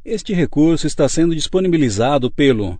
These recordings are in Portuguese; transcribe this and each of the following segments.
Este recurso está sendo disponibilizado pelo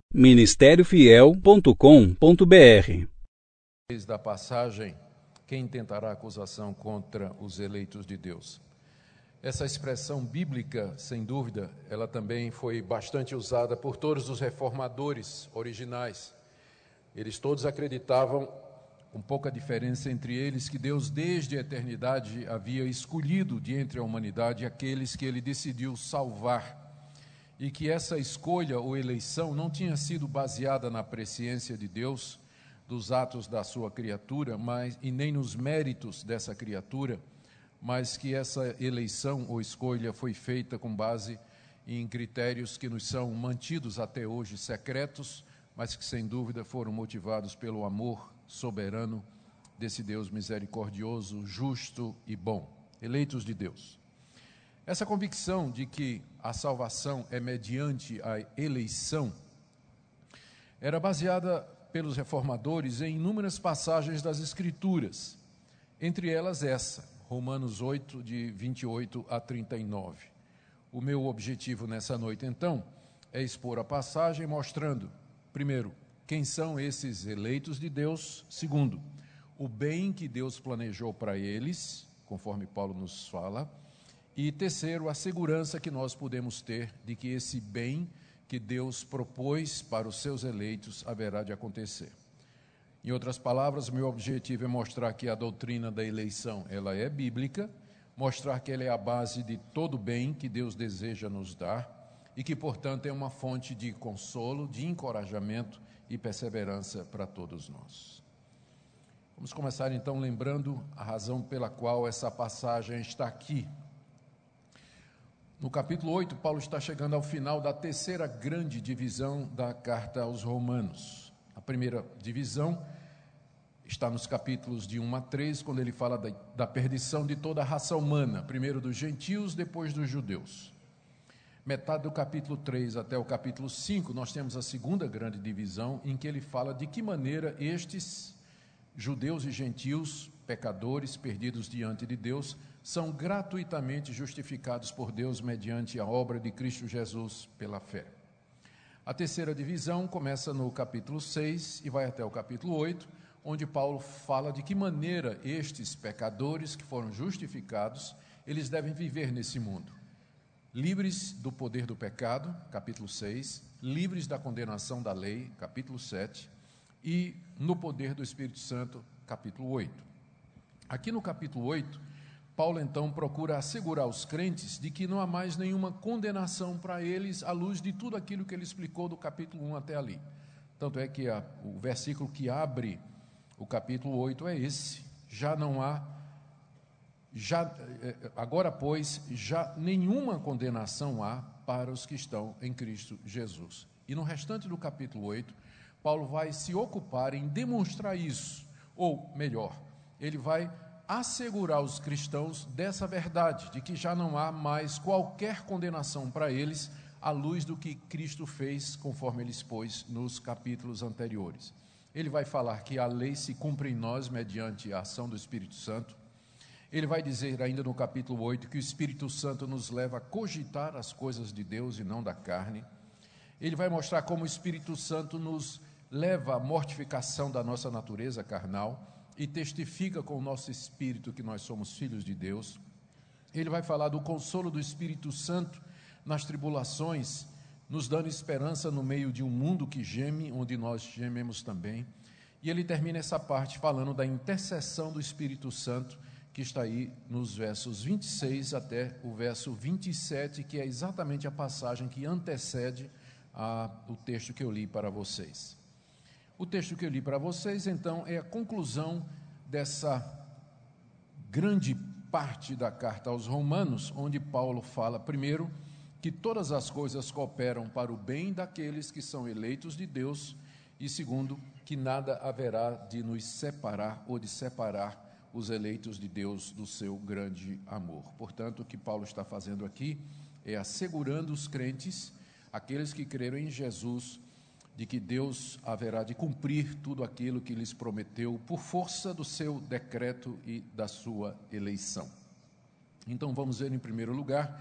ministériofiel.com.br. Da passagem, quem tentará acusação contra os eleitos de Deus? Essa expressão bíblica, sem dúvida, ela também foi bastante usada por todos os reformadores originais. Eles todos acreditavam, com pouca diferença entre eles, que Deus desde a eternidade havia escolhido de entre a humanidade aqueles que Ele decidiu salvar. E que essa escolha ou eleição não tinha sido baseada na presciência de Deus, dos atos da sua criatura, e nem nos méritos dessa criatura, mas que essa eleição ou escolha foi feita com base em critérios que nos são mantidos até hoje secretos, mas que sem dúvida foram motivados pelo amor soberano desse Deus misericordioso, justo e bom. Eleitos de Deus. Essa convicção de que a salvação é mediante a eleição era baseada pelos reformadores em inúmeras passagens das Escrituras, entre elas essa, Romanos 8, de 28 a 39. O meu objetivo nessa noite, então, é expor a passagem mostrando, primeiro, quem são esses eleitos de Deus, segundo, o bem que Deus planejou para eles, conforme Paulo nos fala, e terceiro, a segurança que nós podemos ter de que esse bem que Deus propôs para os seus eleitos haverá de acontecer. Em outras palavras, meu objetivo é mostrar que a doutrina da eleição ela é bíblica, mostrar que ela é a base de todo bem que Deus deseja nos dar e que, portanto, é uma fonte de consolo, de encorajamento e perseverança para todos nós. Vamos começar então lembrando a razão pela qual essa passagem está aqui. No capítulo 8, Paulo está chegando ao final da terceira grande divisão da carta aos Romanos. A primeira divisão está nos capítulos de 1 a 3, quando ele fala da perdição de toda a raça humana, primeiro dos gentios, depois dos judeus. Metade do capítulo 3 até o capítulo 5, nós temos a segunda grande divisão, em que ele fala de que maneira estes judeus e gentios, pecadores, perdidos diante de Deus, são gratuitamente justificados por Deus mediante a obra de Cristo Jesus pela fé. A terceira divisão começa no capítulo 6 e vai até o capítulo 8, onde Paulo fala de que maneira estes pecadores que foram justificados, eles devem viver nesse mundo. Livres do poder do pecado, capítulo 6, livres da condenação da lei, capítulo 7, e no poder do Espírito Santo, capítulo 8. Aqui no capítulo 8, Paulo, então, procura assegurar os crentes de que não há mais nenhuma condenação para eles à luz de tudo aquilo que ele explicou do capítulo 1 até ali. Tanto é que o versículo que abre o capítulo 8 é esse. Agora, pois, já nenhuma condenação há para os que estão em Cristo Jesus. E no restante do capítulo 8, Paulo vai se ocupar em demonstrar isso, ou melhor, ele vai assegurar os cristãos dessa verdade, de que já não há mais qualquer condenação para eles, à luz do que Cristo fez, conforme ele expôs nos capítulos anteriores. Ele vai falar que a lei se cumpre em nós mediante a ação do Espírito Santo. Ele vai dizer ainda no capítulo 8 que o Espírito Santo nos leva a cogitar as coisas de Deus e não da carne. Ele vai mostrar como o Espírito Santo nos leva à mortificação da nossa natureza carnal e testifica com o nosso espírito que nós somos filhos de Deus. Ele vai falar do consolo do Espírito Santo nas tribulações, nos dando esperança no meio de um mundo que geme, onde nós gememos também. E ele termina essa parte falando da intercessão do Espírito Santo, que está aí nos versos 26 até o verso 27, que é exatamente a passagem que antecede o texto que eu li para vocês. O texto que eu li para vocês, então, é a conclusão dessa grande parte da carta aos Romanos, onde Paulo fala, primeiro, que todas as coisas cooperam para o bem daqueles que são eleitos de Deus, e segundo, que nada haverá de nos separar ou de separar os eleitos de Deus do seu grande amor. Portanto, o que Paulo está fazendo aqui é assegurando os crentes, aqueles que creram em Jesus, de que Deus haverá de cumprir tudo aquilo que lhes prometeu por força do seu decreto e da sua eleição. Então vamos ver em primeiro lugar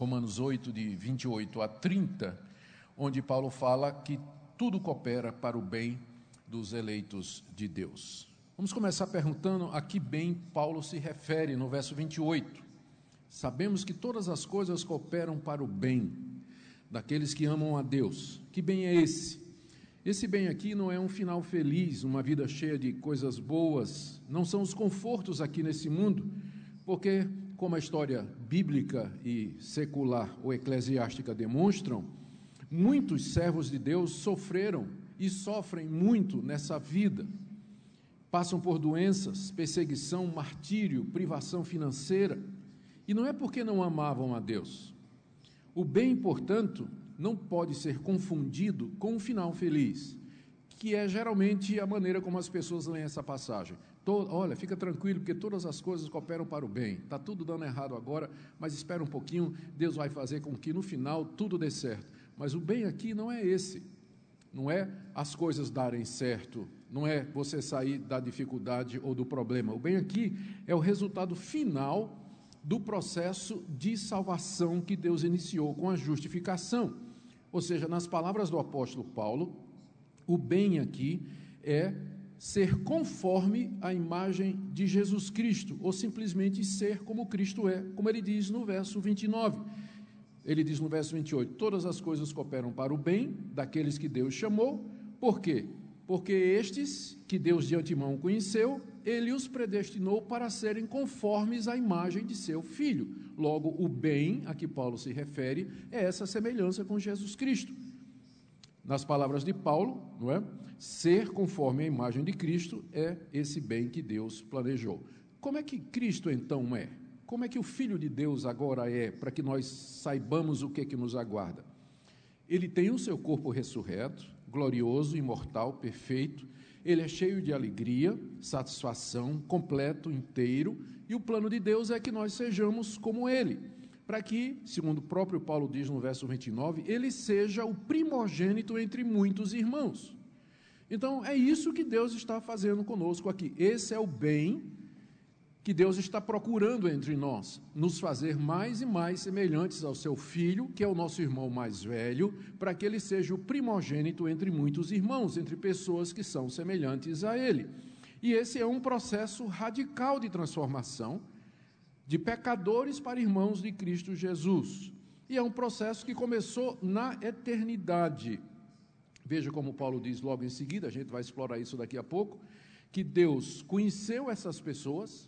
Romanos 8, de 28 a 30, onde Paulo fala que tudo coopera para o bem dos eleitos de Deus. Vamos começar perguntando a que bem Paulo se refere no verso 28. Sabemos que todas as coisas cooperam para o bem daqueles que amam a Deus. Que bem é esse? Esse bem aqui não é um final feliz, uma vida cheia de coisas boas, não são os confortos aqui nesse mundo, porque, como a história bíblica e secular ou eclesiástica demonstram, muitos servos de Deus sofreram e sofrem muito nessa vida. Passam por doenças, perseguição, martírio, privação financeira, e não é porque não amavam a Deus. O bem, portanto, não pode ser confundido com um final feliz, que é geralmente a maneira como as pessoas leem essa passagem. Olha, fica tranquilo, porque todas as coisas cooperam para o bem. Está tudo dando errado agora, mas espera um pouquinho, Deus vai fazer com que no final tudo dê certo. Mas o bem aqui não é esse. Não é as coisas darem certo, não é você sair da dificuldade ou do problema. O bem aqui é o resultado final do processo de salvação que Deus iniciou com a justificação. Ou seja, nas palavras do apóstolo Paulo, o bem aqui é ser conforme a imagem de Jesus Cristo, ou simplesmente ser como Cristo é, como ele diz no verso 29. Ele diz no verso 28, todas as coisas cooperam para o bem daqueles que Deus chamou. Por quê? Porque estes que Deus de antemão conheceu, ele os predestinou para serem conformes à imagem de seu Filho. Logo, o bem a que Paulo se refere é essa semelhança com Jesus Cristo. Nas palavras de Paulo, não é? Ser conforme a imagem de Cristo é esse bem que Deus planejou. Como é que Cristo então é? Como é que o Filho de Deus agora é, para que nós saibamos o que nos aguarda? Ele tem o seu corpo ressurreto, glorioso, imortal, perfeito. Ele é cheio de alegria, satisfação, completo, inteiro, e o plano de Deus é que nós sejamos como ele, para que, segundo o próprio Paulo diz no verso 29, ele seja o primogênito entre muitos irmãos. Então, é isso que Deus está fazendo conosco aqui. Esse é o bem que Deus está procurando entre nós, nos fazer mais e mais semelhantes ao seu Filho, que é o nosso irmão mais velho, para que ele seja o primogênito entre muitos irmãos, entre pessoas que são semelhantes a ele. E esse é um processo radical de transformação de pecadores para irmãos de Cristo Jesus. E é um processo que começou na eternidade. Veja como Paulo diz logo em seguida, a gente vai explorar isso daqui a pouco, que Deus conheceu essas pessoas,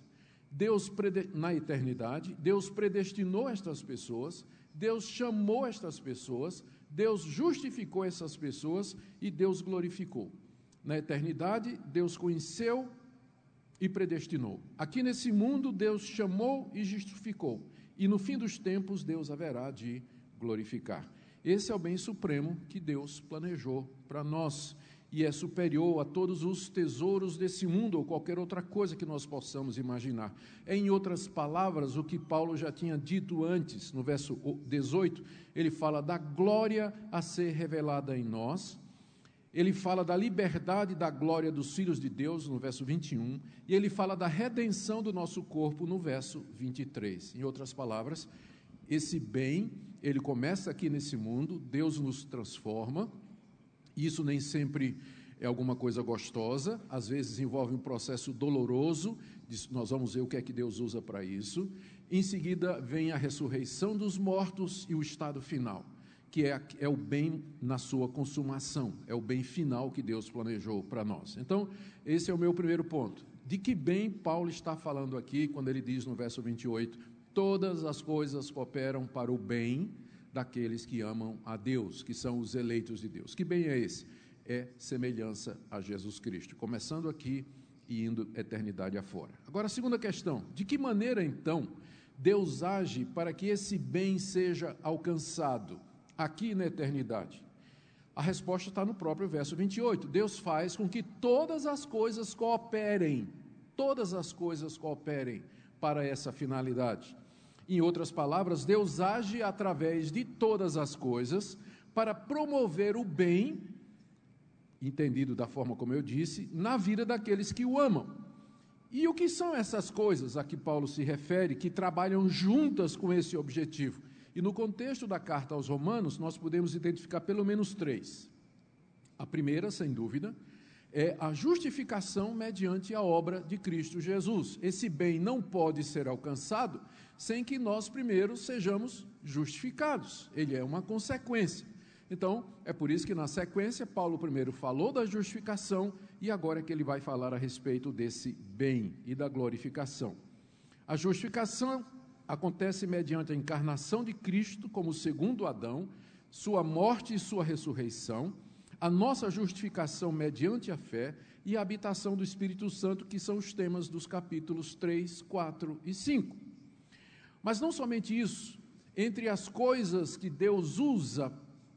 na eternidade, Deus predestinou estas pessoas, Deus chamou estas pessoas, Deus justificou essas pessoas e Deus glorificou. Na eternidade, Deus conheceu e predestinou. Aqui nesse mundo, Deus chamou e justificou. E no fim dos tempos, Deus haverá de glorificar. Esse é o bem supremo que Deus planejou para nós. E é superior a todos os tesouros desse mundo ou qualquer outra coisa que nós possamos imaginar. É, em outras palavras, o que Paulo já tinha dito antes, no verso 18, ele fala da glória a ser revelada em nós, ele fala da liberdade da glória dos filhos de Deus, no verso 21, e ele fala da redenção do nosso corpo, no verso 23. Em outras palavras, esse bem, ele começa aqui nesse mundo, Deus nos transforma. Isso nem sempre é alguma coisa gostosa, às vezes envolve um processo doloroso, nós vamos ver o que é que Deus usa para isso. Em seguida vem a ressurreição dos mortos e o estado final, que é o bem na sua consumação, é o bem final que Deus planejou para nós. Então, esse é o meu primeiro ponto. De que bem Paulo está falando aqui, quando ele diz no verso 28, todas as coisas cooperam para o bem daqueles que amam a Deus, que são os eleitos de Deus. Que bem é esse? É semelhança a Jesus Cristo, começando aqui e indo eternidade afora. Agora, a segunda questão, de que maneira, então, Deus age para que esse bem seja alcançado aqui na eternidade? A resposta está no próprio verso 28. Deus faz com que todas as coisas cooperem para essa finalidade. Em outras palavras, Deus age através de todas as coisas para promover o bem, entendido da forma como eu disse, na vida daqueles que o amam. E o que são essas coisas a que Paulo se refere, que trabalham juntas com esse objetivo? E no contexto da carta aos Romanos, nós podemos identificar pelo menos 3. A primeira, sem dúvida, é a justificação mediante a obra de Cristo Jesus. Esse bem não pode ser alcançado sem que nós primeiro sejamos justificados. Ele é uma consequência. Então, é por isso que na sequência, Paulo primeiro falou da justificação e agora é que ele vai falar a respeito desse bem e da glorificação. A justificação acontece mediante a encarnação de Cristo como segundo Adão, sua morte e sua ressurreição, a nossa justificação mediante a fé e a habitação do Espírito Santo, que são os temas dos capítulos 3, 4 e 5. Mas não somente isso, entre as coisas que Deus usa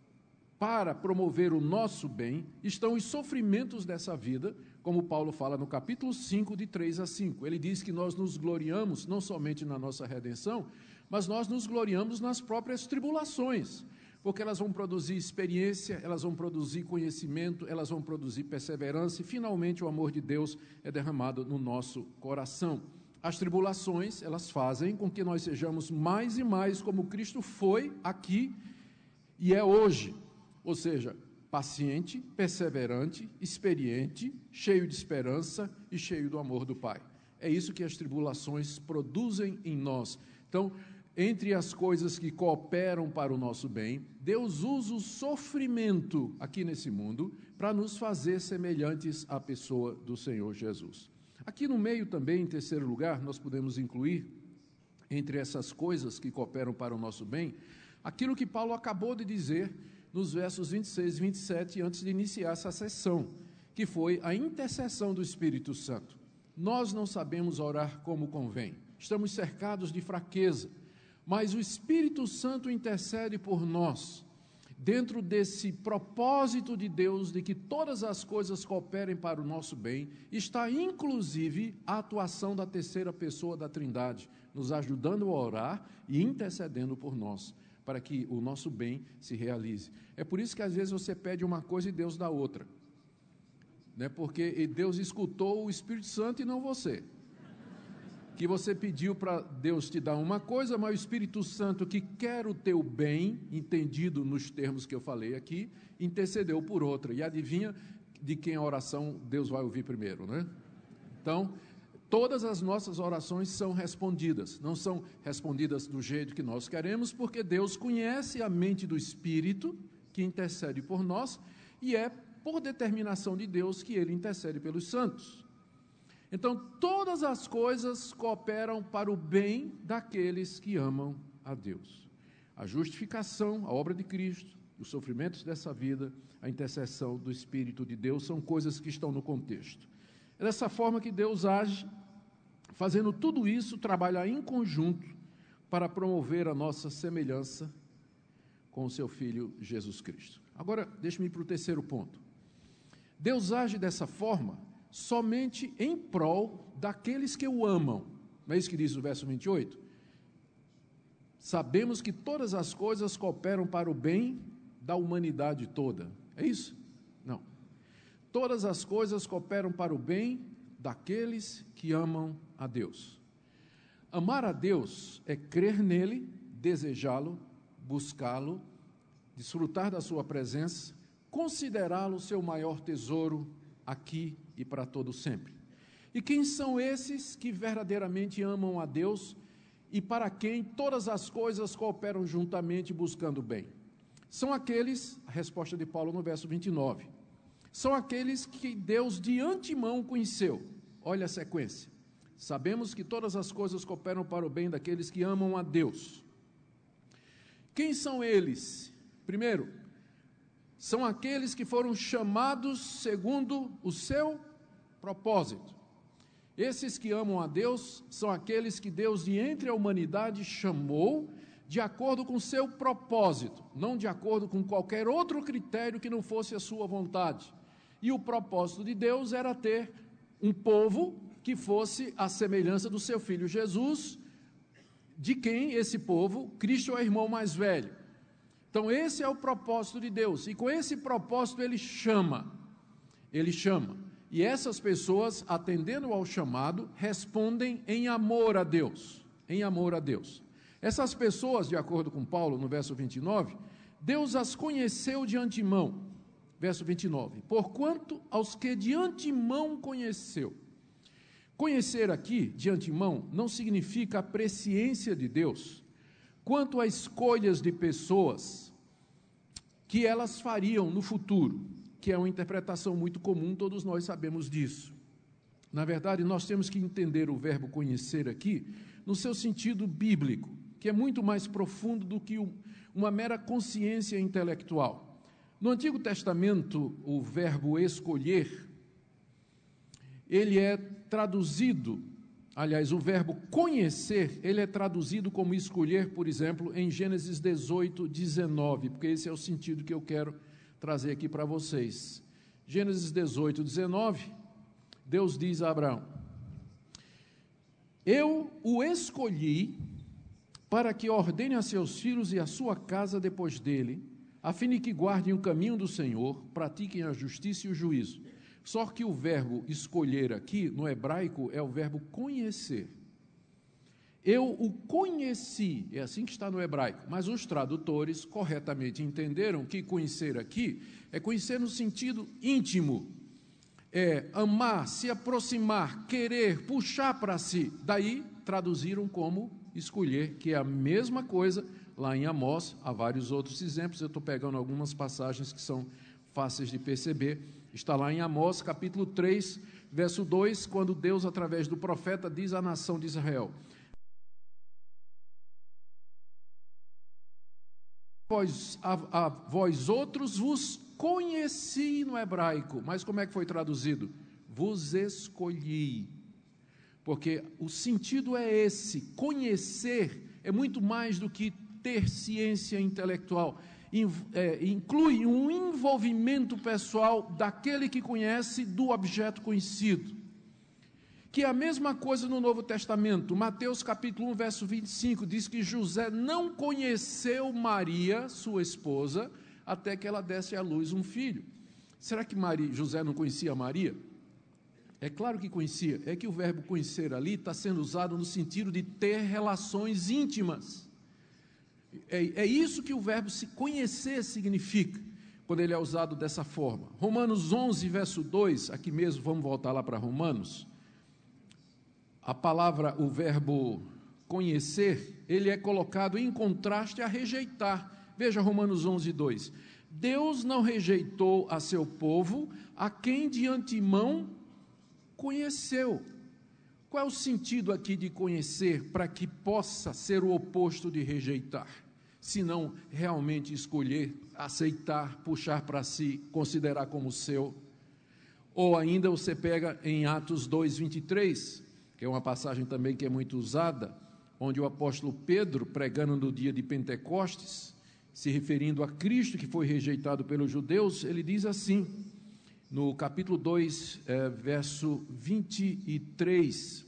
para promover o nosso bem, estão os sofrimentos dessa vida, como Paulo fala no capítulo 5, de 3 a 5. Ele diz que nós nos gloriamos não somente na nossa redenção, mas nós nos gloriamos nas próprias tribulações, porque elas vão produzir experiência, elas vão produzir conhecimento, elas vão produzir perseverança e, finalmente, o amor de Deus é derramado no nosso coração. As tribulações, elas fazem com que nós sejamos mais e mais como Cristo foi aqui e é hoje. Ou seja, paciente, perseverante, experiente, cheio de esperança e cheio do amor do Pai. É isso que as tribulações produzem em nós. Então, entre as coisas que cooperam para o nosso bem, Deus usa o sofrimento aqui nesse mundo para nos fazer semelhantes à pessoa do Senhor Jesus. Aqui no meio também, em terceiro lugar, nós podemos incluir, entre essas coisas que cooperam para o nosso bem, aquilo que Paulo acabou de dizer nos versos 26 e 27, antes de iniciar essa sessão, que foi a intercessão do Espírito Santo. Nós não sabemos orar como convém, estamos cercados de fraqueza, mas o Espírito Santo intercede por nós, dentro desse propósito de Deus de que todas as coisas cooperem para o nosso bem, está inclusive a atuação da terceira pessoa da Trindade, nos ajudando a orar e intercedendo por nós, para que o nosso bem se realize. É por isso que às vezes você pede uma coisa e Deus dá outra, né? Porque Deus escutou o Espírito Santo e não você. Que você pediu para Deus te dar uma coisa, mas o Espírito Santo, que quer o teu bem, entendido nos termos que eu falei aqui, intercedeu por outra. E adivinha de quem a oração Deus vai ouvir primeiro, né? Então, todas as nossas orações são respondidas, não são respondidas do jeito que nós queremos, porque Deus conhece a mente do Espírito, que intercede por nós, e é por determinação de Deus que Ele intercede pelos santos. Então, todas as coisas cooperam para o bem daqueles que amam a Deus. A justificação, a obra de Cristo, os sofrimentos dessa vida, a intercessão do Espírito de Deus, são coisas que estão no contexto. É dessa forma que Deus age, fazendo tudo isso, trabalhar em conjunto para promover a nossa semelhança com o seu Filho Jesus Cristo. Agora, deixe-me ir para o terceiro ponto. Deus age dessa forma somente em prol daqueles que o amam. Não é isso que diz o verso 28? Sabemos que todas as coisas cooperam para o bem da humanidade toda. É isso? Não. Todas as coisas cooperam para o bem daqueles que amam a Deus. Amar a Deus é crer nele, desejá-lo, buscá-lo, desfrutar da sua presença, considerá-lo seu maior tesouro aqui e para todo sempre. E quem são esses que verdadeiramente amam a Deus e para quem todas as coisas cooperam juntamente buscando o bem? São aqueles, a resposta de Paulo no verso 29, são aqueles que Deus de antemão conheceu. Olha a sequência. Sabemos que todas as coisas cooperam para o bem daqueles que amam a Deus. Quem são eles? Primeiro, são aqueles que foram chamados segundo o seu propósito. Esses que amam a Deus são aqueles que Deus de entre a humanidade chamou de acordo com o seu propósito, não de acordo com qualquer outro critério que não fosse a sua vontade. E o propósito de Deus era ter um povo que fosse a semelhança do seu Filho Jesus, de quem esse povo, Cristo é o irmão mais velho. Então esse é o propósito de Deus, e com esse propósito Ele chama, e essas pessoas, atendendo ao chamado, respondem em amor a Deus, Essas pessoas, de acordo com Paulo, no verso 29, Deus as conheceu de antemão. Verso 29. Porquanto aos que de antemão conheceu. Conhecer aqui, de antemão, não significa a presciência de Deus quanto a escolhas de pessoas que elas fariam no futuro, que é uma interpretação muito comum, todos nós sabemos disso. Na verdade, nós temos que entender o verbo conhecer aqui no seu sentido bíblico, que é muito mais profundo do que uma mera consciência intelectual. No Antigo Testamento, o verbo escolher, ele é traduzido, aliás, o verbo conhecer, ele é traduzido como escolher, por exemplo, em Gênesis 18, 19, porque esse é o sentido que eu quero trazer aqui para vocês. Gênesis 18, 19, Deus diz a Abraão: eu o escolhi para que ordene a seus filhos e a sua casa depois dele, a fim de que guardem o caminho do Senhor, pratiquem a justiça e o juízo. Só que o verbo escolher aqui, no hebraico, é o verbo conhecer. Eu o conheci, é assim que está no hebraico, mas os tradutores corretamente entenderam que conhecer aqui é conhecer no sentido íntimo, é amar, se aproximar, querer, puxar para si. Daí traduziram como escolher, que é a mesma coisa lá em Amós. Há vários outros exemplos, eu estou pegando algumas passagens que são fáceis de perceber. Está lá em Amós, capítulo 3, verso 2, quando Deus, através do profeta, diz à nação de Israel: vós outros vos conheci no hebraico, mas como é que foi traduzido? Vos escolhi. Porque o sentido é esse, conhecer é muito mais do que ter ciência intelectual. Inclui um envolvimento pessoal daquele que conhece do objeto conhecido, que é a mesma coisa no Novo Testamento. Mateus capítulo 1, verso 25, diz que José não conheceu Maria, sua esposa, até que ela desse à luz um filho. Será que José não conhecia Maria? É claro que conhecia. É que o verbo conhecer ali está sendo usado no sentido de ter relações íntimas. É isso que o verbo se conhecer significa, quando ele é usado dessa forma. Romanos 11, verso 2, aqui mesmo, vamos voltar lá para Romanos. A palavra, o verbo conhecer, ele é colocado em contraste a rejeitar. Veja Romanos 11, 2. Deus não rejeitou a seu povo, a quem de antemão conheceu. Qual é o sentido aqui de conhecer para que possa ser o oposto de rejeitar? Se não realmente escolher, aceitar, puxar para si, considerar como seu. Ou ainda você pega em Atos 2, 23, que é uma passagem também que é muito usada, onde o apóstolo Pedro, pregando no dia de Pentecostes, se referindo a Cristo que foi rejeitado pelos judeus, ele diz assim, no capítulo 2, verso 23,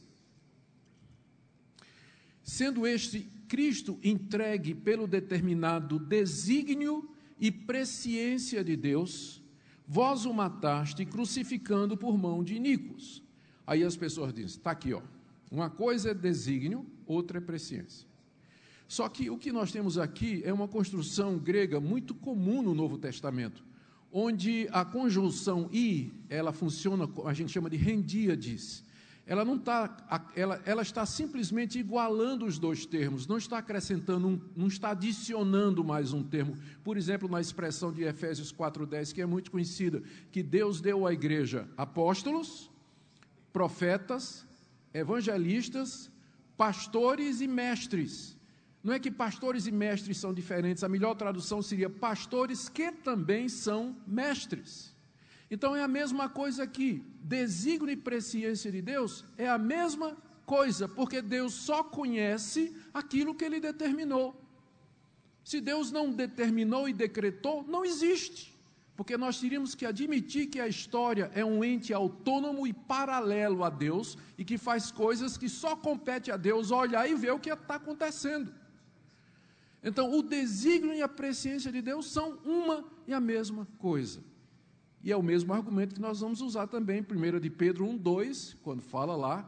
sendo este Cristo entregue pelo determinado desígnio e presciência de Deus, vós o mataste crucificando por mão de iníquos. Aí as pessoas dizem, está aqui, ó, uma coisa é desígnio, outra é presciência. Só que o que nós temos aqui é uma construção grega muito comum no Novo Testamento, onde a conjunção i, ela funciona, a gente chama de rendíades. Ela não está, ela está simplesmente igualando os dois termos, não está acrescentando, não está adicionando mais um termo. Por exemplo, na expressão de Efésios 4:10, que é muito conhecida, que Deus deu à igreja apóstolos, profetas, evangelistas, pastores e mestres. Não é que pastores e mestres são diferentes, a melhor tradução seria pastores que também são mestres. Então é a mesma coisa aqui, desígnio e presciência de Deus é a mesma coisa, porque Deus só conhece aquilo que Ele determinou. Se Deus não determinou e decretou, não existe, porque nós teríamos que admitir que a história é um ente autônomo e paralelo a Deus, e que faz coisas que só compete a Deus olhar e ver o que está acontecendo. Então, o desígnio e a presciência de Deus são uma e a mesma coisa. E é o mesmo argumento que nós vamos usar também em 1 de Pedro 1:2, quando fala lá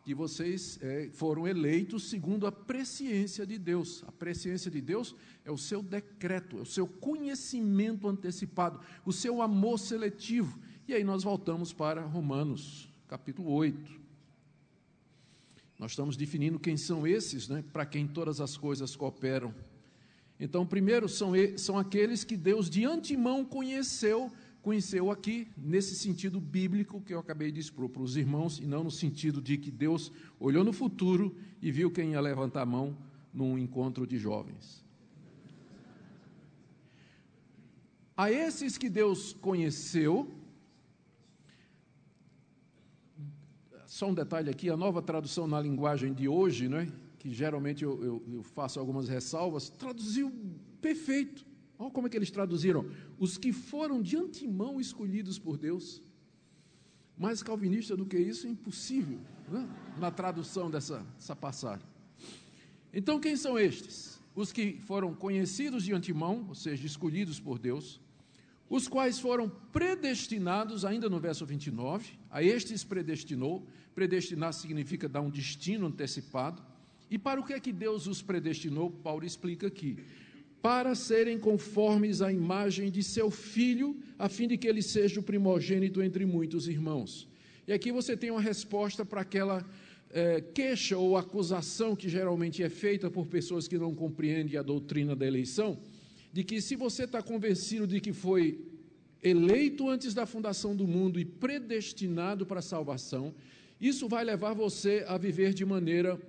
que vocês foram eleitos segundo a presciência de Deus. A presciência de Deus é o seu decreto, é o seu conhecimento antecipado, o seu amor seletivo. E aí nós voltamos para Romanos, capítulo 8. Nós estamos definindo quem são esses, né, para quem todas as coisas cooperam. Então, primeiro, são aqueles que Deus de antemão conheceu aqui, nesse sentido bíblico que eu acabei de expor para os irmãos, e não no sentido de que Deus olhou no futuro e viu quem ia levantar a mão num encontro de jovens. A esses que Deus conheceu, só um detalhe aqui, a nova tradução na linguagem de hoje, né, que geralmente eu faço algumas ressalvas, traduziu perfeito. Olha como é que eles traduziram: os que foram de antemão escolhidos por Deus. Mais calvinista do que isso é impossível, né? Na tradução dessa passagem. Então, quem são estes? Os que foram conhecidos de antemão, ou seja, escolhidos por Deus, os quais foram predestinados, ainda no verso 29, a estes predestinou. Predestinar significa dar um destino antecipado. E para o que é que Deus os predestinou? Paulo explica aqui: para serem conformes à imagem de seu Filho, a fim de que ele seja o primogênito entre muitos irmãos. E aqui você tem uma resposta para aquela queixa ou acusação que geralmente é feita por pessoas que não compreendem a doutrina da eleição, de que se você está convencido de que foi eleito antes da fundação do mundo e predestinado para a salvação, isso vai levar você a viver de maneira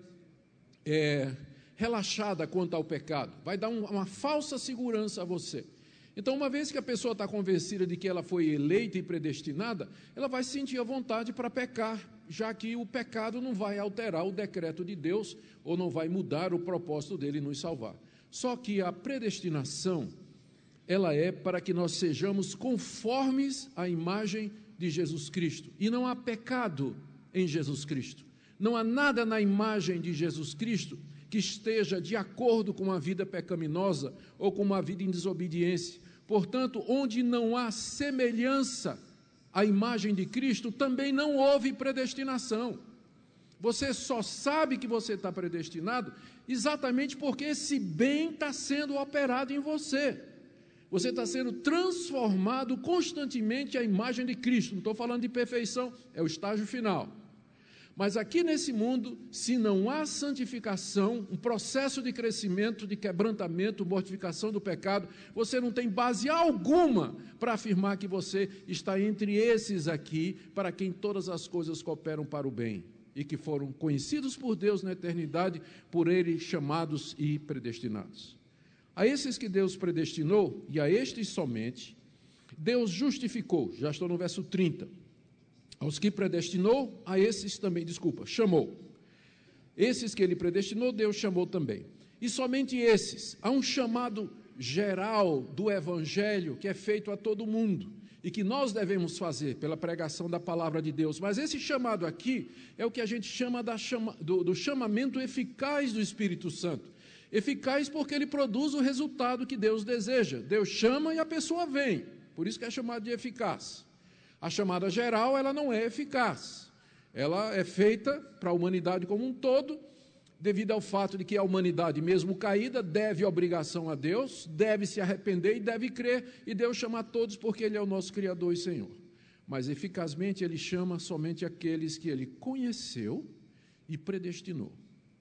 relaxada quanto ao pecado, vai dar uma falsa segurança a você. Então, uma vez que a pessoa está convencida de que ela foi eleita e predestinada, ela vai sentir a vontade para pecar, já que o pecado não vai alterar o decreto de Deus, ou não vai mudar o propósito dele nos salvar. Só que a predestinação, ela é para que nós sejamos conformes à imagem de Jesus Cristo, e não há pecado em Jesus Cristo. Não há nada na imagem de Jesus Cristo que esteja de acordo com uma vida pecaminosa ou com uma vida em desobediência. Portanto, onde não há semelhança à imagem de Cristo, também não houve predestinação. Você só sabe que você está predestinado exatamente porque esse bem está sendo operado em você. Você está sendo transformado constantemente à imagem de Cristo. Não estou falando de perfeição, é o estágio final. Mas aqui nesse mundo, se não há santificação, um processo de crescimento, de quebrantamento, mortificação do pecado, você não tem base alguma para afirmar que você está entre esses aqui, para quem todas as coisas cooperam para o bem, e que foram conhecidos por Deus na eternidade, por Ele chamados e predestinados. A esses que Deus predestinou, e a estes somente, Deus justificou. Já estou no verso 30. Aos que predestinou, a esses também, chamou. Esses que ele predestinou, Deus chamou também. E somente esses. Há um chamado geral do Evangelho que é feito a todo mundo e que nós devemos fazer pela pregação da palavra de Deus. Mas esse chamado aqui é o que a gente chama do chamamento eficaz do Espírito Santo. Eficaz porque ele produz o resultado que Deus deseja. Deus chama e a pessoa vem. Por isso que é chamado de eficaz. A chamada geral, ela não é eficaz. Ela é feita para a humanidade como um todo, devido ao fato de que a humanidade, mesmo caída, deve obrigação a Deus, deve se arrepender e deve crer, e Deus chama a todos porque Ele é o nosso Criador e Senhor. Mas, eficazmente, Ele chama somente aqueles que Ele conheceu e predestinou.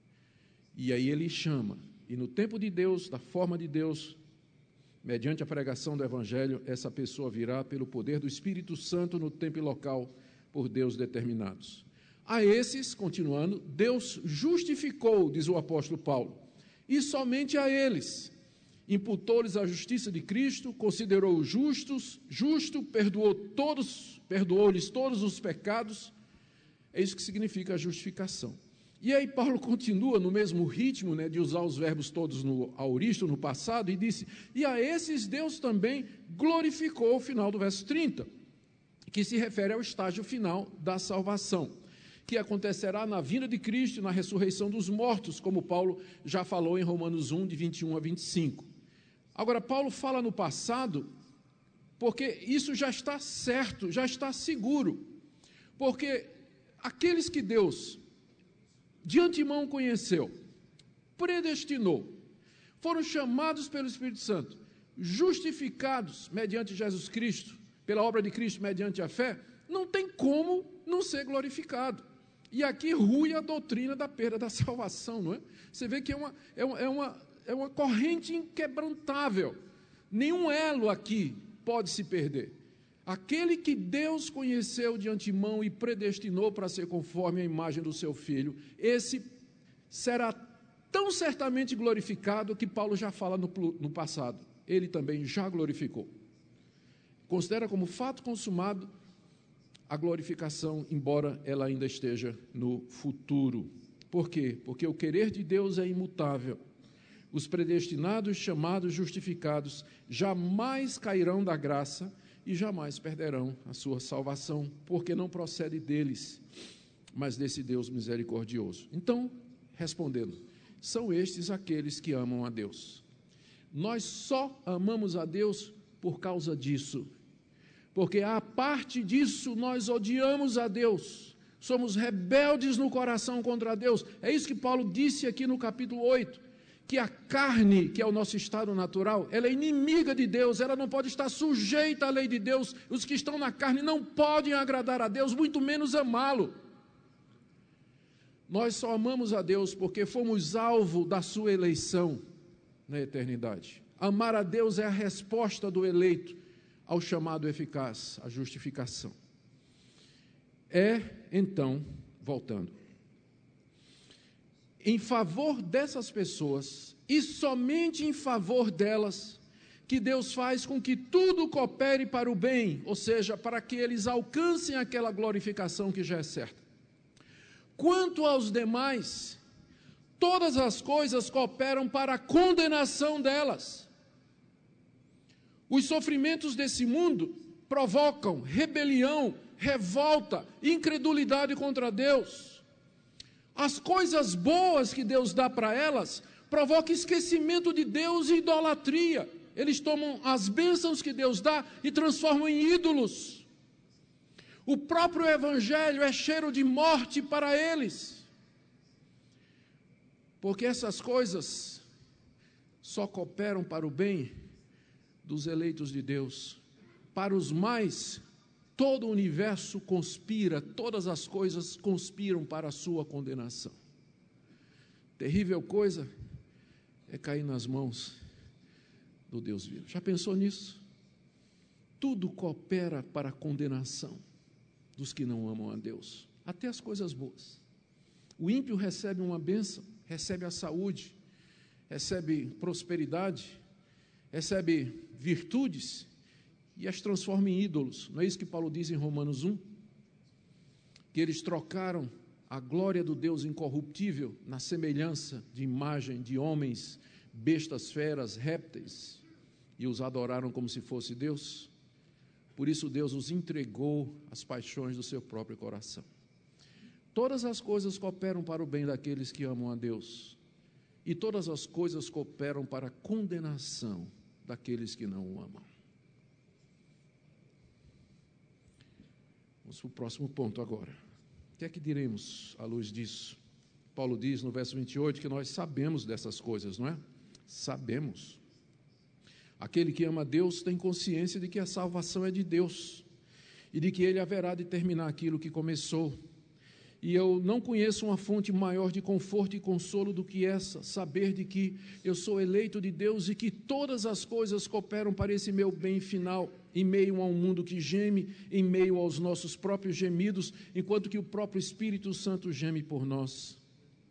E aí Ele chama, e no tempo de Deus, da forma de Deus, mediante a pregação do Evangelho, essa pessoa virá pelo poder do Espírito Santo no tempo e local por Deus determinados. A esses, continuando, Deus justificou, diz o apóstolo Paulo, e somente a eles. Imputou-lhes a justiça de Cristo, considerou-os justo, perdoou-lhes todos os pecados. É isso que significa a justificação. E aí Paulo continua no mesmo ritmo, né, de usar os verbos todos no aoristo, no passado, e disse, e a esses Deus também glorificou, o final do verso 30, que se refere ao estágio final da salvação, que acontecerá na vinda de Cristo e na ressurreição dos mortos, como Paulo já falou em Romanos 1, de 21 a 25. Agora, Paulo fala no passado, porque isso já está certo, já está seguro, porque aqueles que Deus de antemão conheceu, predestinou, foram chamados pelo Espírito Santo, justificados mediante Jesus Cristo, pela obra de Cristo, mediante a fé, não tem como não ser glorificado. E aqui rui a doutrina da perda da salvação, não é? Você vê que é uma corrente inquebrantável. Nenhum elo aqui pode se perder. Aquele que Deus conheceu de antemão e predestinou para ser conforme a imagem do seu Filho, esse será tão certamente glorificado que Paulo já fala no passado. Ele também já glorificou. Considera como fato consumado a glorificação, embora ela ainda esteja no futuro. Por quê? Porque o querer de Deus é imutável. Os predestinados, chamados, justificados, jamais cairão da graça e jamais perderão a sua salvação, porque não procede deles, mas desse Deus misericordioso. Então, respondendo, são estes aqueles que amam a Deus. Nós só amamos a Deus por causa disso, porque a parte disso nós odiamos a Deus, somos rebeldes no coração contra Deus. É isso que Paulo disse aqui no capítulo 8, que a carne, que é o nosso estado natural, ela é inimiga de Deus, ela não pode estar sujeita à lei de Deus. Os que estão na carne não podem agradar a Deus, muito menos amá-lo. Nós só amamos a Deus porque fomos alvo da sua eleição na eternidade. Amar a Deus é a resposta do eleito ao chamado eficaz, a justificação. Então, voltando, em favor dessas pessoas, e somente em favor delas, que Deus faz com que tudo coopere para o bem, ou seja, para que eles alcancem aquela glorificação que já é certa. Quanto aos demais, todas as coisas cooperam para a condenação delas. Os sofrimentos desse mundo provocam rebelião, revolta, incredulidade contra Deus. As coisas boas que Deus dá para elas provocam esquecimento de Deus e idolatria. Eles tomam as bênçãos que Deus dá e transformam em ídolos. O próprio Evangelho é cheiro de morte para eles. Porque essas coisas só cooperam para o bem dos eleitos de Deus. Para os mais, todo o universo conspira, todas as coisas conspiram para a sua condenação. Terrível coisa é cair nas mãos do Deus vivo. Já pensou nisso? Tudo coopera para a condenação dos que não amam a Deus, até as coisas boas. O ímpio recebe uma bênção, recebe a saúde, recebe prosperidade, recebe virtudes e as transforma em ídolos. Não é isso que Paulo diz em Romanos 1? Que eles trocaram a glória do Deus incorruptível na semelhança de imagem de homens, bestas, feras, répteis, e os adoraram como se fosse Deus. Por isso Deus os entregou às paixões do seu próprio coração. Todas as coisas cooperam para o bem daqueles que amam a Deus, e todas as coisas cooperam para a condenação daqueles que não o amam. Vamos para o próximo ponto agora. O que é que diremos à luz disso? Paulo diz no verso 28 que nós sabemos dessas coisas, não é? Sabemos. Aquele que ama a Deus tem consciência de que a salvação é de Deus e de que Ele haverá de terminar aquilo que começou. E eu não conheço uma fonte maior de conforto e consolo do que essa, saber de que eu sou eleito de Deus e que todas as coisas cooperam para esse meu bem final, em meio a um mundo que geme, em meio aos nossos próprios gemidos, enquanto que o próprio Espírito Santo geme por nós.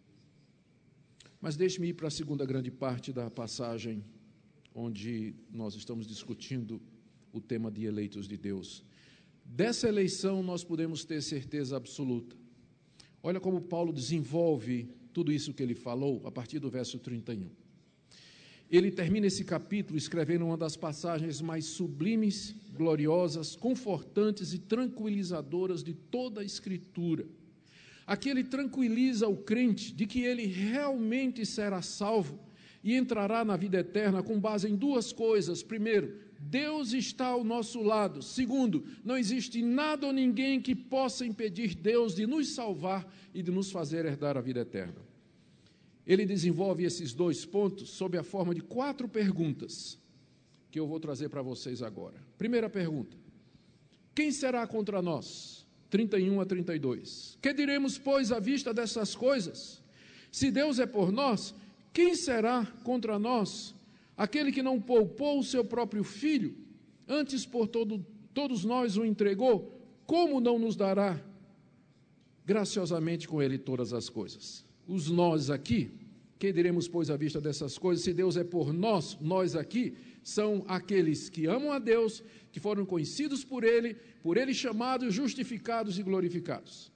Mas deixe-me ir para a segunda grande parte da passagem, onde nós estamos discutindo o tema de eleitos de Deus. Dessa eleição nós podemos ter certeza absoluta. Olha como Paulo desenvolve tudo isso que ele falou a partir do verso 31. Ele termina esse capítulo escrevendo uma das passagens mais sublimes, gloriosas, confortantes e tranquilizadoras de toda a Escritura. Aqui ele tranquiliza o crente de que ele realmente será salvo e entrará na vida eterna com base em duas coisas. Primeiro, Deus está ao nosso lado. Segundo, não existe nada ou ninguém que possa impedir Deus de nos salvar e de nos fazer herdar a vida eterna. Ele desenvolve esses 2 pontos sob a forma de 4 perguntas, que eu vou trazer para vocês agora. Primeira pergunta: quem será contra nós? 31 a 32. Que diremos, pois, à vista dessas coisas? Se Deus é por nós, quem será contra nós? Aquele que não poupou o seu próprio filho, antes por todos nós o entregou, como não nos dará graciosamente com ele todas as coisas? Os nós aqui, que diremos, pois, à vista dessas coisas? Se Deus é por nós, nós aqui, são aqueles que amam a Deus, que foram conhecidos por Ele chamados, justificados e glorificados.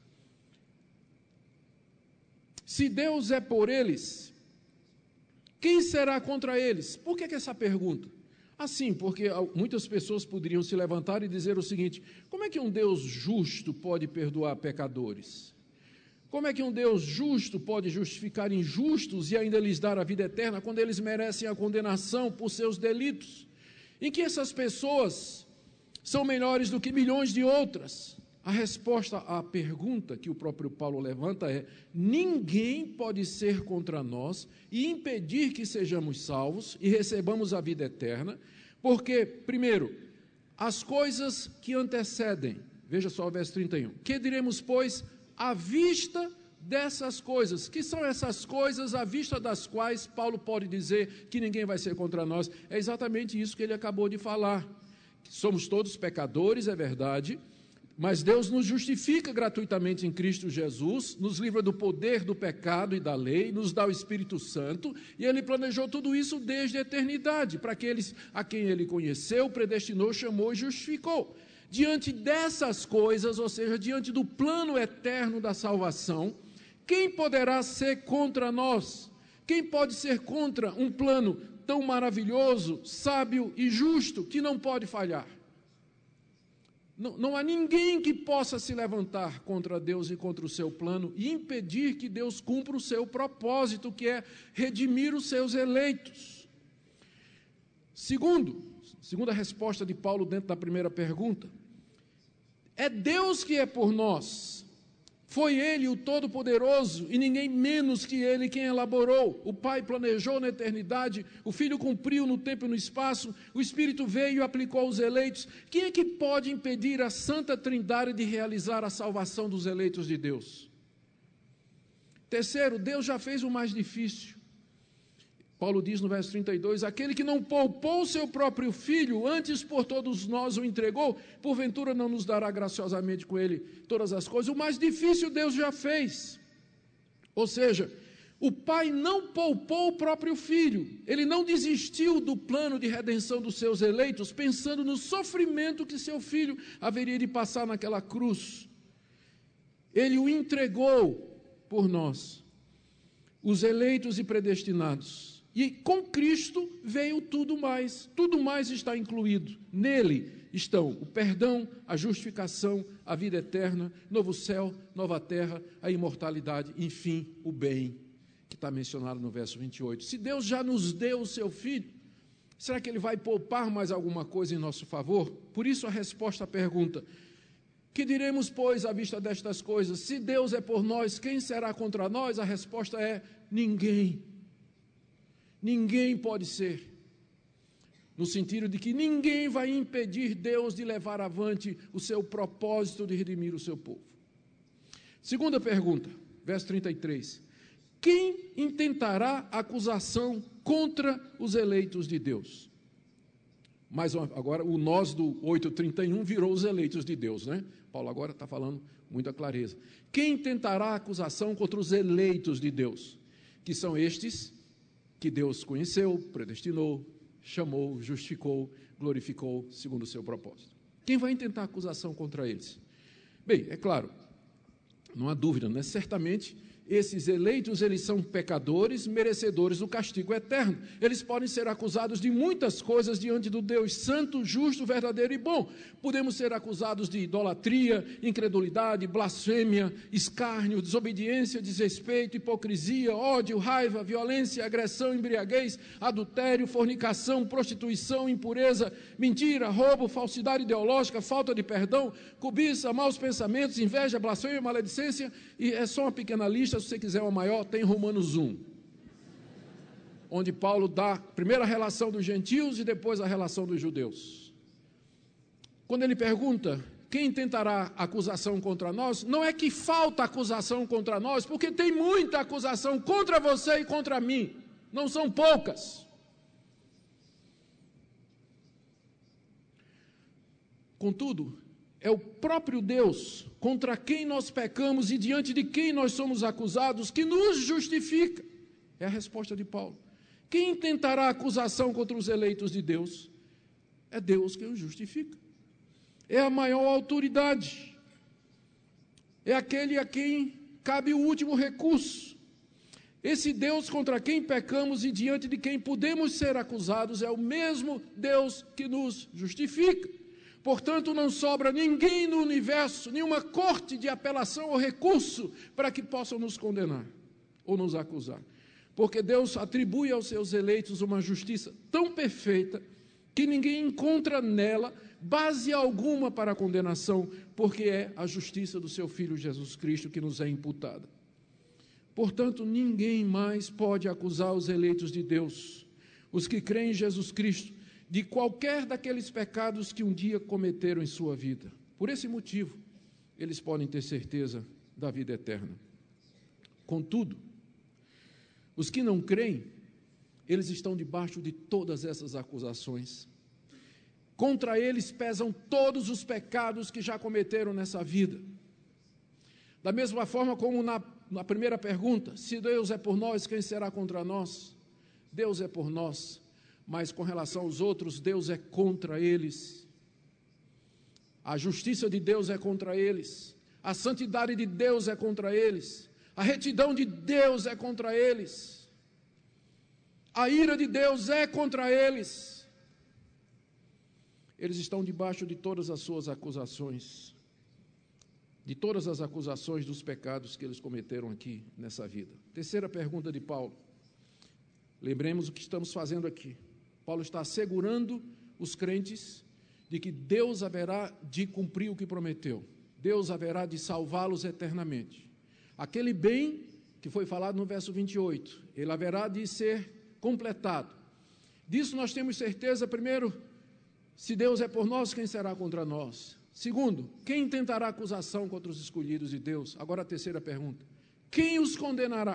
Se Deus é por eles, quem será contra eles? Por que essa pergunta? Assim, porque muitas pessoas poderiam se levantar e dizer o seguinte: como é que um Deus justo pode perdoar pecadores? Como é que um Deus justo pode justificar injustos e ainda lhes dar a vida eterna quando eles merecem a condenação por seus delitos? Em que essas pessoas são melhores do que milhões de outras? A resposta à pergunta que o próprio Paulo levanta é: ninguém pode ser contra nós e impedir que sejamos salvos e recebamos a vida eterna, porque, primeiro, as coisas que antecedem, veja só o verso 31, que diremos, pois, à vista dessas coisas? Que são essas coisas à vista das quais Paulo pode dizer que ninguém vai ser contra nós? É exatamente isso que ele acabou de falar. Somos todos pecadores, é verdade, mas Deus nos justifica gratuitamente em Cristo Jesus, nos livra do poder do pecado e da lei, nos dá o Espírito Santo, e Ele planejou tudo isso desde a eternidade, para aqueles a quem Ele conheceu, predestinou, chamou e justificou. Diante dessas coisas, ou seja, diante do plano eterno da salvação, quem poderá ser contra nós? Quem pode ser contra um plano tão maravilhoso, sábio e justo, que não pode falhar? Não há ninguém que possa se levantar contra Deus e contra o seu plano e impedir que Deus cumpra o seu propósito, que é redimir os seus eleitos. Segunda resposta de Paulo dentro da primeira pergunta: é Deus que é por nós. Foi Ele o Todo-Poderoso e ninguém menos que Ele quem elaborou. O Pai planejou na eternidade, o Filho cumpriu no tempo e no espaço, o Espírito veio e aplicou aos eleitos. Quem é que pode impedir a Santa Trindade de realizar a salvação dos eleitos de Deus? Terceiro, Deus já fez o mais difícil. Paulo diz no verso 32, aquele que não poupou o seu próprio filho, antes por todos nós o entregou, porventura não nos dará graciosamente com ele todas as coisas? O mais difícil Deus já fez. Ou seja, o Pai não poupou o próprio filho, ele não desistiu do plano de redenção dos seus eleitos, pensando no sofrimento que seu filho haveria de passar naquela cruz. Ele o entregou por nós, os eleitos e predestinados. E com Cristo veio tudo mais está incluído. Nele estão o perdão, a justificação, a vida eterna, novo céu, nova terra, a imortalidade, enfim, o bem, que está mencionado no verso 28. Se Deus já nos deu o seu Filho, será que Ele vai poupar mais alguma coisa em nosso favor? Por isso a resposta à pergunta: que diremos, pois, à vista destas coisas? Se Deus é por nós, quem será contra nós? A resposta é: ninguém. Ninguém pode ser, no sentido de que ninguém vai impedir Deus de levar avante o seu propósito de redimir o seu povo. Segunda pergunta, verso 33. Quem intentará acusação contra os eleitos de Deus? Mas agora o nós do 8:31 virou os eleitos de Deus, né? Paulo agora está falando muita clareza. Quem tentará acusação contra os eleitos de Deus? Que são estes que Deus conheceu, predestinou, chamou, justificou, glorificou, segundo o seu propósito. Quem vai intentar acusação contra eles? Bem, é claro, não há dúvida, né? Certamente esses eleitos, eles são pecadores, merecedores do castigo eterno. Eles podem ser acusados de muitas coisas diante do Deus santo, justo, verdadeiro e bom. Podemos ser acusados de idolatria, incredulidade, blasfêmia, escárnio, desobediência, desrespeito, hipocrisia, ódio, raiva, violência, agressão, embriaguez, adultério, fornicação, prostituição, impureza, mentira, roubo, falsidade ideológica, falta de perdão, cobiça, maus pensamentos, inveja, blasfêmia, maledicência, e é só uma pequena lista. Se você quiser uma maior, tem Romanos 1, onde Paulo dá primeiro a relação dos gentios e depois a relação dos judeus. Quando ele pergunta, quem tentará acusação contra nós? Não é que falta acusação contra nós, porque tem muita acusação contra você e contra mim, não são poucas. Contudo, é o próprio Deus contra quem nós pecamos e diante de quem nós somos acusados que nos justifica. É a resposta de Paulo. Quem tentará acusação contra os eleitos de Deus? É Deus quem os justifica. É a maior autoridade. É aquele a quem cabe o último recurso. Esse Deus contra quem pecamos e diante de quem podemos ser acusados é o mesmo Deus que nos justifica. Portanto, não sobra ninguém no universo, nenhuma corte de apelação ou recurso para que possam nos condenar ou nos acusar. Porque Deus atribui aos seus eleitos uma justiça tão perfeita que ninguém encontra nela base alguma para a condenação, porque é a justiça do seu Filho Jesus Cristo que nos é imputada. Portanto, ninguém mais pode acusar os eleitos de Deus, os que creem em Jesus Cristo, de qualquer daqueles pecados que um dia cometeram em sua vida. Por esse motivo, eles podem ter certeza da vida eterna. Contudo, os que não creem, eles estão debaixo de todas essas acusações. Contra eles pesam todos os pecados que já cometeram nessa vida. Da mesma forma como na primeira pergunta, se Deus é por nós, quem será contra nós? Deus é por nós. Mas com relação aos outros, Deus é contra eles. A justiça de Deus é contra eles. A santidade de Deus é contra eles. A retidão de Deus é contra eles. A ira de Deus é contra eles. Eles estão debaixo de todas as suas acusações, de todas as acusações dos pecados que eles cometeram aqui nessa vida. Terceira pergunta de Paulo. Lembremos o que estamos fazendo aqui. Paulo está assegurando os crentes de que Deus haverá de cumprir o que prometeu. Deus haverá de salvá-los eternamente. Aquele bem que foi falado no verso 28, ele haverá de ser completado. Disso nós temos certeza, primeiro, se Deus é por nós, quem será contra nós? Segundo, quem tentará acusação contra os escolhidos de Deus? Agora a terceira pergunta, quem os condenará?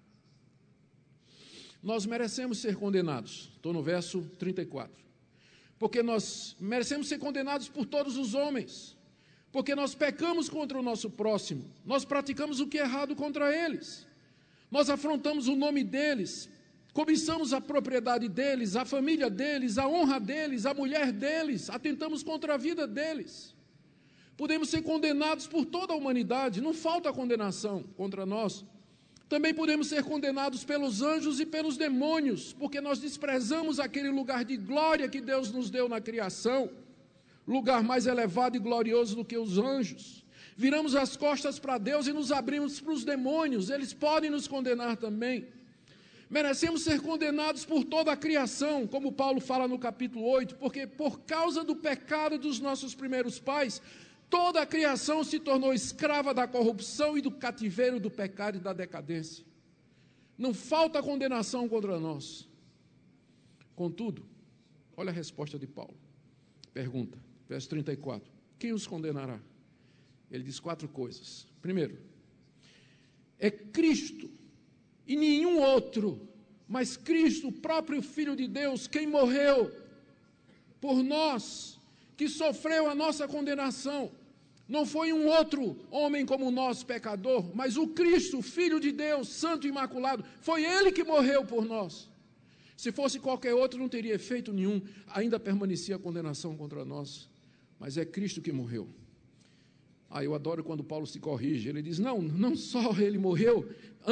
Nós merecemos ser condenados, estou no verso 34, porque nós merecemos ser condenados por todos os homens, porque nós pecamos contra o nosso próximo, nós praticamos o que é errado contra eles, nós afrontamos o nome deles, cobiçamos a propriedade deles, a família deles, a honra deles, a mulher deles, atentamos contra a vida deles. Podemos ser condenados por toda a humanidade, não falta condenação contra nós. Também podemos ser condenados pelos anjos e pelos demônios, porque nós desprezamos aquele lugar de glória que Deus nos deu na criação, lugar mais elevado e glorioso do que os anjos. Viramos as costas para Deus e nos abrimos para os demônios, eles podem nos condenar também. Merecemos ser condenados por toda a criação, como Paulo fala no capítulo 8, porque por causa do pecado dos nossos primeiros pais, toda a criação se tornou escrava da corrupção e do cativeiro do pecado e da decadência. Não falta condenação contra nós. Contudo, olha a resposta de Paulo. Pergunta, verso 34. Quem os condenará? Ele diz 4 coisas. Primeiro, é Cristo e nenhum outro, mas Cristo, o próprio Filho de Deus, quem morreu por nós, que sofreu a nossa condenação. Não foi um outro homem como nós, pecador, mas o Cristo, o Filho de Deus, santo e imaculado, foi Ele que morreu por nós. Se fosse qualquer outro, não teria efeito nenhum, ainda permanecia a condenação contra nós, mas é Cristo que morreu. Eu adoro quando Paulo se corrige. Ele diz, não só ele morreu,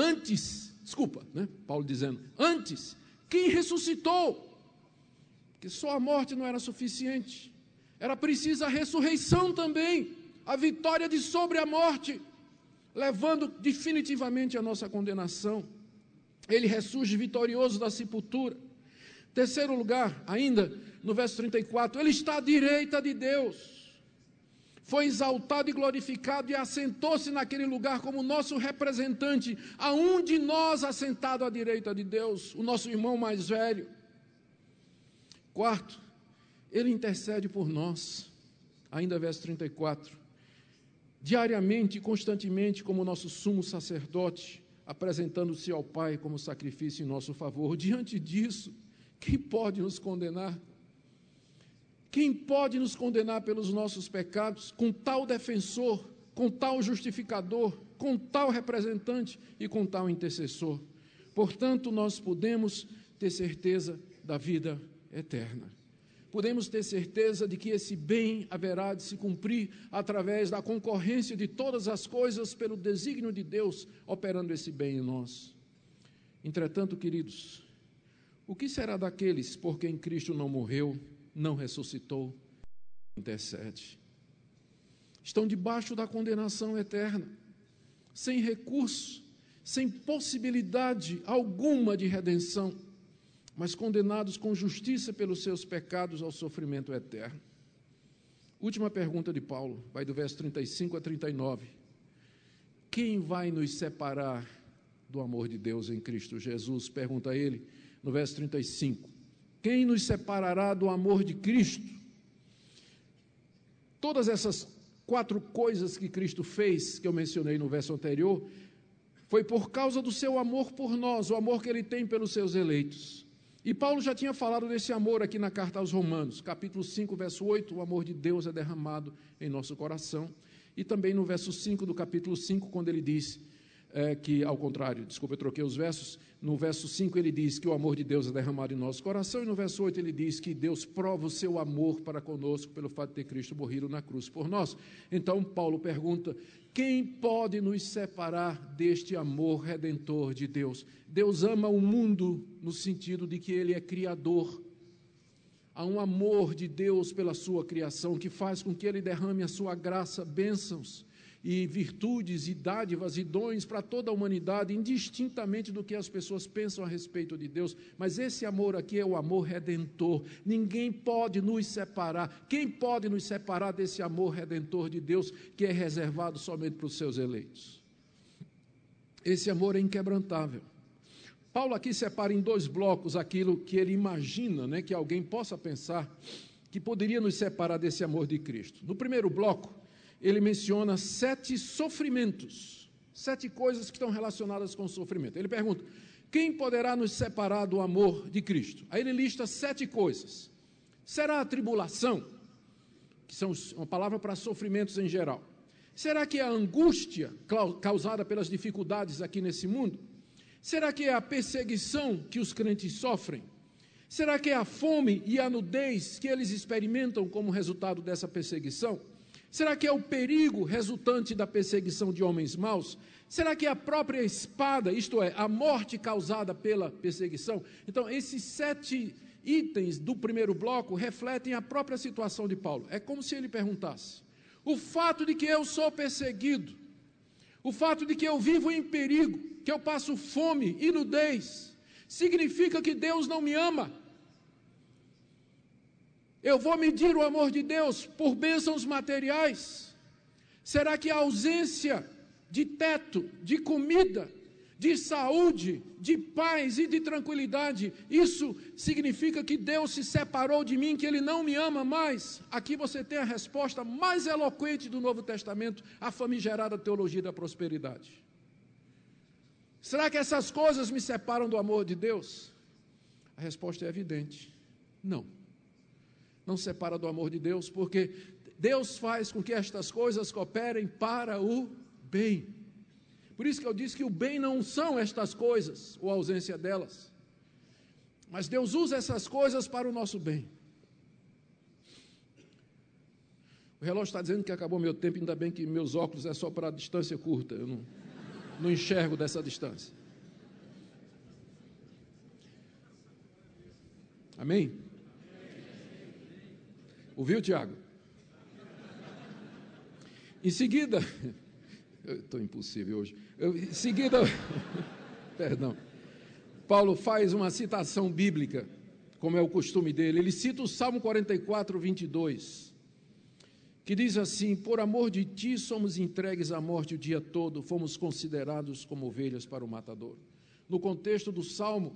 Paulo dizendo, antes, quem ressuscitou? Que só a morte não era suficiente. Era preciso a ressurreição também, a vitória de sobre a morte, levando definitivamente a nossa condenação. Ele ressurge vitorioso da sepultura. Terceiro lugar, ainda no verso 34, ele está à direita de Deus. Foi exaltado e glorificado e assentou-se naquele lugar como nosso representante. A um de nós assentado à direita de Deus, o nosso irmão mais velho. Quarto, ele intercede por nós, ainda verso 34, diariamente e constantemente como nosso sumo sacerdote, apresentando-se ao Pai como sacrifício em nosso favor. Diante disso, quem pode nos condenar? Quem pode nos condenar pelos nossos pecados com tal defensor, com tal justificador, com tal representante e com tal intercessor? Portanto, nós podemos ter certeza da vida eterna. Podemos ter certeza de que esse bem haverá de se cumprir através da concorrência de todas as coisas pelo desígnio de Deus, operando esse bem em nós. Entretanto, queridos, o que será daqueles por quem Cristo não morreu, não ressuscitou, intercede? Estão debaixo da condenação eterna, sem recurso, sem possibilidade alguma de redenção, mas condenados com justiça pelos seus pecados ao sofrimento eterno. Última pergunta de Paulo, vai do verso 35 a 39. Quem vai nos separar do amor de Deus em Cristo Jesus? Pergunta ele no verso 35. Quem nos separará do amor de Cristo? Todas essas 4 coisas que Cristo fez, que eu mencionei no verso anterior, foi por causa do seu amor por nós, o amor que ele tem pelos seus eleitos. E Paulo já tinha falado desse amor aqui na carta aos Romanos, capítulo 5, verso 8, o amor de Deus é derramado em nosso coração. E também no verso 5 do capítulo 5, quando ele diz que, ao contrário, eu troquei os versos, no verso 5 ele diz que o amor de Deus é derramado em nosso coração, e no verso 8 ele diz que Deus prova o seu amor para conosco pelo fato de ter Cristo morrido na cruz por nós. Então Paulo pergunta, quem pode nos separar deste amor redentor de Deus? Deus ama o mundo no sentido de que ele é criador. Há um amor de Deus pela sua criação que faz com que ele derrame a sua graça, bênçãos e virtudes e dádivas e dons para toda a humanidade, indistintamente do que as pessoas pensam a respeito de Deus. Mas esse amor aqui é o amor redentor. Ninguém pode nos separar. Quem pode nos separar desse amor redentor de Deus que é reservado somente para os seus eleitos? Esse amor é inquebrantável. Paulo aqui separa em 2 blocos aquilo que ele imagina, que alguém possa pensar que poderia nos separar desse amor de Cristo. No primeiro bloco, ele menciona 7 sofrimentos, 7 coisas que estão relacionadas com o sofrimento. Ele pergunta, quem poderá nos separar do amor de Cristo? Aí ele lista 7 coisas. Será a tribulação, que são uma palavra para sofrimentos em geral? Será que é a angústia causada pelas dificuldades aqui nesse mundo? Será que é a perseguição que os crentes sofrem? Será que é a fome e a nudez que eles experimentam como resultado dessa perseguição? Será que é o perigo resultante da perseguição de homens maus? Será que é a própria espada, isto é, a morte causada pela perseguição? Então, esses 7 itens do primeiro bloco refletem a própria situação de Paulo. É como se ele perguntasse, o fato de que eu sou perseguido, o fato de que eu vivo em perigo, que eu passo fome e nudez, significa que Deus não me ama? Eu vou medir o amor de Deus por bênçãos materiais? Será que a ausência de teto, de comida, de saúde, de paz e de tranquilidade, isso significa que Deus se separou de mim, que Ele não me ama mais? Aqui você tem a resposta mais eloquente do Novo Testamento, a famigerada teologia da prosperidade. Será que essas coisas me separam do amor de Deus? A resposta é evidente, não. Não separa do amor de Deus, porque Deus faz com que estas coisas cooperem para o bem. Por isso que eu disse que o bem não são estas coisas, ou a ausência delas. Mas Deus usa essas coisas para o nosso bem. O relógio está dizendo que acabou meu tempo, ainda bem que meus óculos é só para distância curta, eu não enxergo dessa distância. Amém? Ouviu, Tiago? Em seguida, eu estou impossível hoje, em seguida, perdão, Paulo faz uma citação bíblica, como é o costume dele. Ele cita o Salmo 44, 22, que diz assim: por amor de ti somos entregues à morte o dia todo, fomos considerados como ovelhas para o matador. No contexto do Salmo,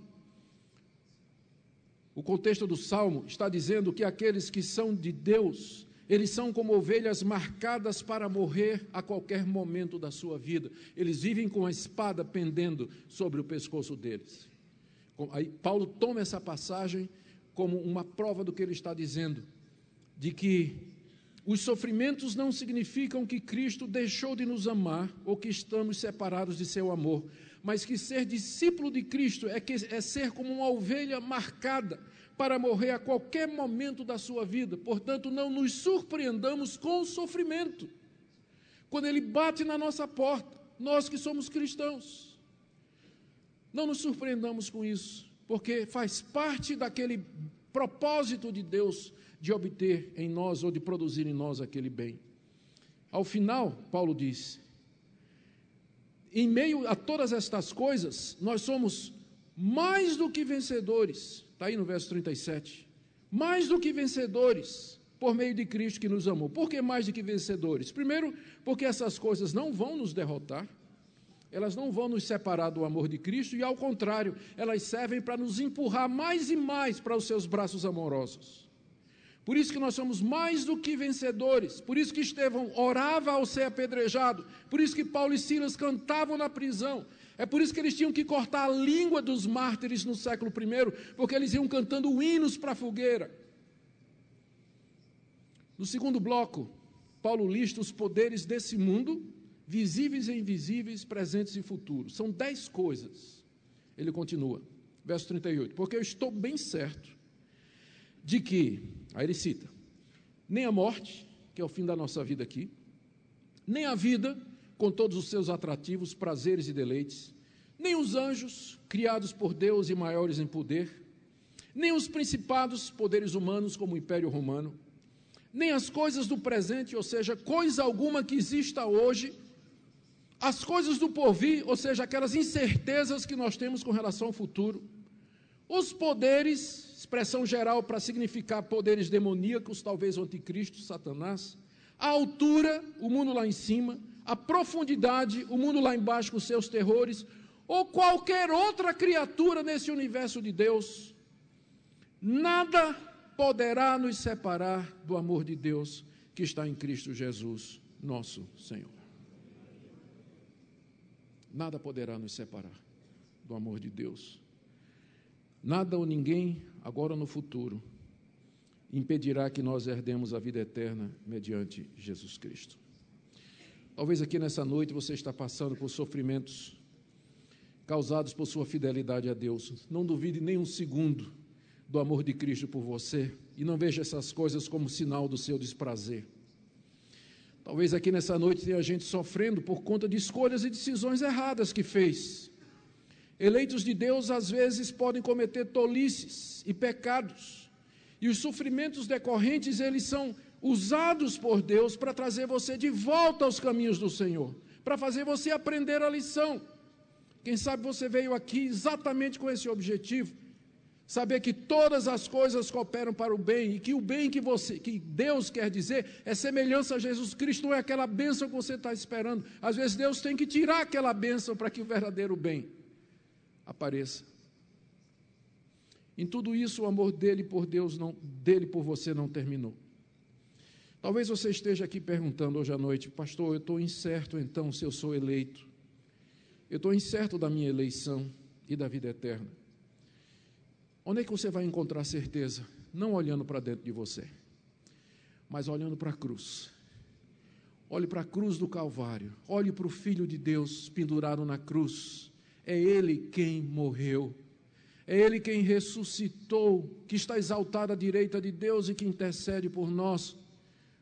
o contexto do Salmo está dizendo que aqueles que são de Deus, eles são como ovelhas marcadas para morrer a qualquer momento da sua vida. Eles vivem com a espada pendendo sobre o pescoço deles. Aí Paulo toma essa passagem como uma prova do que ele está dizendo, de que os sofrimentos não significam que Cristo deixou de nos amar ou que estamos separados de seu amor, mas que ser discípulo de Cristo é ser como uma ovelha marcada para morrer a qualquer momento da sua vida. Portanto, não nos surpreendamos com o sofrimento, quando ele bate na nossa porta, nós que somos cristãos. Não nos surpreendamos com isso, porque faz parte daquele propósito de Deus de obter em nós ou de produzir em nós aquele bem. Ao final, Paulo diz: em meio a todas estas coisas, nós somos mais do que vencedores. Está aí no verso 37. Mais do que vencedores por meio de Cristo que nos amou. Por que mais do que vencedores? Primeiro, porque essas coisas não vão nos derrotar. Elas não vão nos separar do amor de Cristo e, ao contrário, elas servem para nos empurrar mais e mais para os seus braços amorosos. Por isso que nós somos mais do que vencedores, por isso que Estevão orava ao ser apedrejado, por isso que Paulo e Silas cantavam na prisão, é por isso que eles tinham que cortar a língua dos mártires no século I, porque eles iam cantando hinos para a fogueira. No segundo bloco, Paulo lista os poderes desse mundo, visíveis e invisíveis, presentes e futuros. São 10 coisas. Ele continua, verso 38, porque eu estou bem certo de que, aí ele cita, nem a morte, que é o fim da nossa vida aqui, nem a vida, com todos os seus atrativos, prazeres e deleites, nem os anjos, criados por Deus e maiores em poder, nem os principados, poderes humanos como o Império Romano, nem as coisas do presente, ou seja, coisa alguma que exista hoje, as coisas do porvir, ou seja, aquelas incertezas que nós temos com relação ao futuro, os poderes, expressão geral para significar poderes demoníacos, talvez o anticristo, Satanás, a altura, o mundo lá em cima, a profundidade, o mundo lá embaixo com seus terrores, ou qualquer outra criatura nesse universo de Deus, nada poderá nos separar do amor de Deus que está em Cristo Jesus, nosso Senhor. Nada poderá nos separar do amor de Deus. Nada ou ninguém, agora ou no futuro, impedirá que nós herdemos a vida eterna mediante Jesus Cristo. Talvez aqui nessa noite você está passando por sofrimentos causados por sua fidelidade a Deus. Não duvide nem um segundo do amor de Cristo por você e não veja essas coisas como sinal do seu desprazer. Talvez aqui nessa noite tenha gente sofrendo por conta de escolhas e decisões erradas que fez. Eleitos de Deus, às vezes, podem cometer tolices e pecados. E os sofrimentos decorrentes, eles são usados por Deus para trazer você de volta aos caminhos do Senhor, para fazer você aprender a lição. Quem sabe você veio aqui exatamente com esse objetivo. Saber que todas as coisas cooperam para o bem, e que o bem que Deus quer dizer é semelhança a Jesus Cristo, não é aquela bênção que você está esperando. Às vezes Deus tem que tirar aquela bênção para que o verdadeiro bem apareça. Em tudo isso, o amor dele por Deus, dele por você não terminou. Talvez você esteja aqui perguntando hoje à noite: pastor, eu estou incerto então se eu sou eleito. Eu estou incerto da minha eleição e da vida eterna. Onde é que você vai encontrar certeza? Não olhando para dentro de você, mas olhando para a cruz. Olhe para a cruz do Calvário. Olhe para o Filho de Deus pendurado na cruz. É Ele quem morreu. É Ele quem ressuscitou, que está exaltado à direita de Deus e que intercede por nós.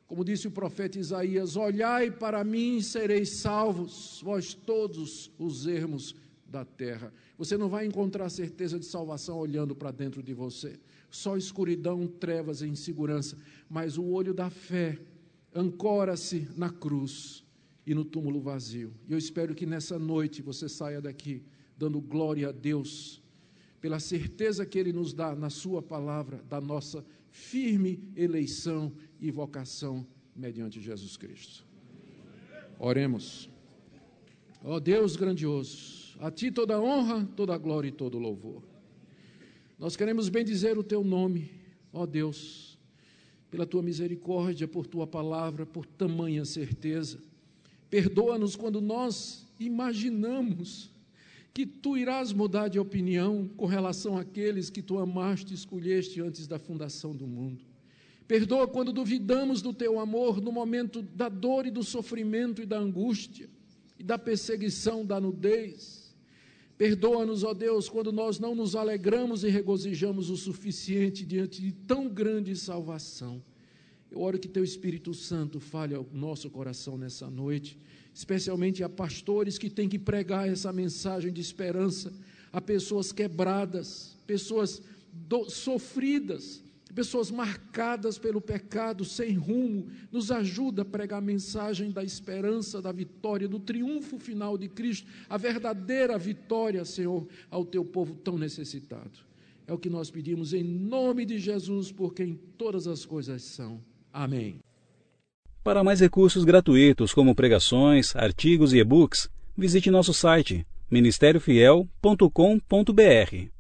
Como disse o profeta Isaías: olhai para mim e sereis salvos, vós todos os ermos da terra. Você não vai encontrar certeza de salvação olhando para dentro de você. Só escuridão, trevas e insegurança. Mas o olho da fé ancora-se na cruz e no túmulo vazio. E eu espero que nessa noite você saia daqui dando glória a Deus pela certeza que Ele nos dá na sua palavra, da nossa firme eleição e vocação mediante Jesus Cristo. Oremos. Ó Deus grandioso, a Ti toda a honra, toda a glória e todo o louvor. Nós queremos bendizer o Teu nome, ó Deus, pela Tua misericórdia, por Tua palavra, por tamanha certeza. Perdoa-nos quando nós imaginamos que Tu irás mudar de opinião com relação àqueles que Tu amaste e escolheste antes da fundação do mundo. Perdoa quando duvidamos do Teu amor no momento da dor e do sofrimento e da angústia, e da perseguição, da nudez. Perdoa-nos, ó Deus, quando nós não nos alegramos e regozijamos o suficiente diante de tão grande salvação. Eu oro que Teu Espírito Santo fale ao nosso coração nessa noite, especialmente a pastores que têm que pregar essa mensagem de esperança, a pessoas quebradas, pessoas sofridas, pessoas marcadas pelo pecado, sem rumo. Nos ajuda a pregar a mensagem da esperança, da vitória, do triunfo final de Cristo, a verdadeira vitória, Senhor, ao Teu povo tão necessitado. É o que nós pedimos em nome de Jesus, por quem todas as coisas são. Amém. Para mais recursos gratuitos como pregações, artigos e e-books, visite nosso site ministériofiel.com.br.